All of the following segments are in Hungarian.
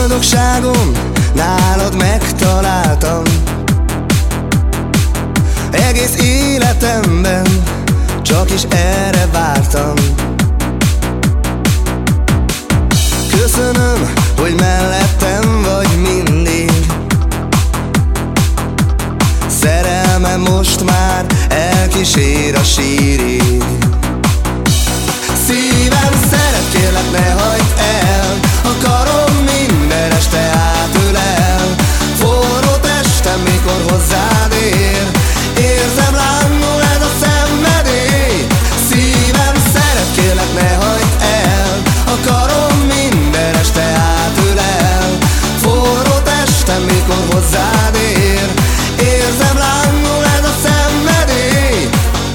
Boldogságom nálad megtaláltam, egész életemben csak is erre vártam. Köszönöm, hogy mellettem vagy mindig. Szerelmem most már elkísér a sírig. Szívem, szeret, kérlek, ne hagyd el, a karom minden este átölel. Forró testem, mikor hozzád ér, érzem, lángol ez a szenvedély. Szívem, szeret, kérlek, ne hagyd el, a karom minden este átölel. Forró testem, mikor hozzád ér, érzem, lángol ez a szenvedély.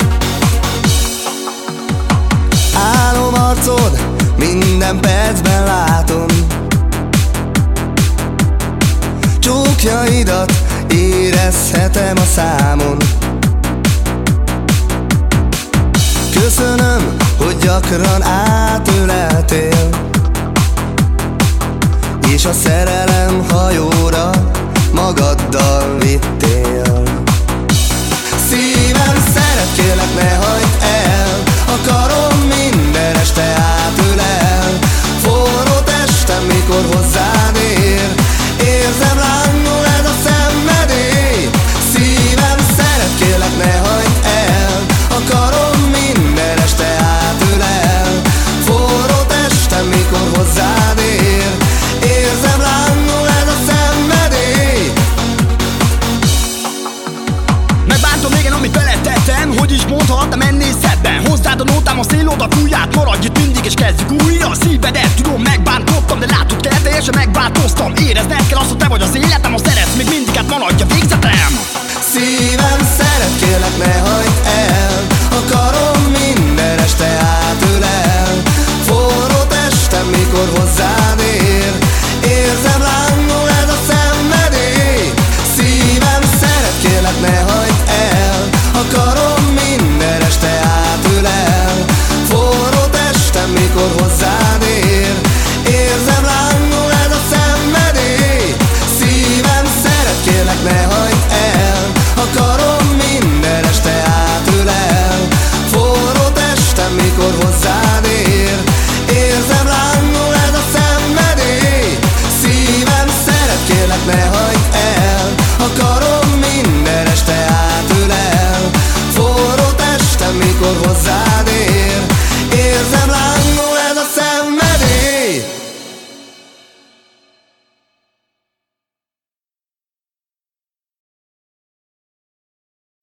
Álom arcod, minden percben látom, csókjaidat érezhetem a számon. Köszönöm, hogy gyakran átöleltél, és a szerelem hajóra magaddal vittél. Szívem, szeret, kérlek, ne hagyd el, a karom minden este átölel. Forró testem, mikor hozzád ér, érzem, lángol ez a szenvedély. Szívem, szeret, kérlek, ne hagyd el, a karom minden este átölel. Forró testem, mikor hozzád ér, érzem, lángol ez a szenvedély. Megbántom régen, amit beletettem, hogy is mondhattam ennél szebben. Hozzád a nótám, a szélod, a fúját, maradj itt mindig és kezdjük újra. A szívedet tudom, megbántottam, de látod kell, teljesen megváltoztam. Érezned kell azt, hogy te vagy az életem, ha szeretsz még mindig, hát maradj a végzetem. Szívem, szeret, kérlek, ne hagyd el, a karom minden este átölel. Forró testem, mikor hozzád